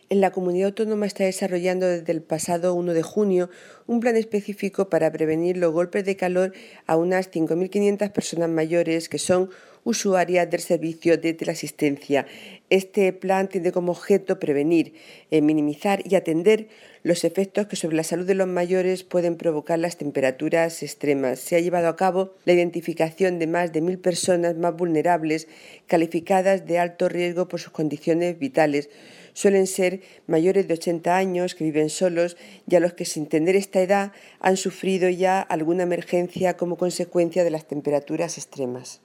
En la comunidad autónoma está desarrollando desde el pasado 1 de junio un plan específico para prevenir los golpes de calor a unas 5.500 personas mayores que son usuarias del servicio de teleasistencia. Este plan tiene como objeto prevenir, minimizar y atender los efectos que sobre la salud de los mayores pueden provocar las temperaturas extremas. Se ha llevado a cabo la identificación de más de 1.000 personas más vulnerables, calificadas de alto riesgo por sus condiciones vitales. Suelen ser mayores de 80 años que viven solos y a los que, sin tener esta edad, han sufrido ya alguna emergencia como consecuencia de las temperaturas extremas.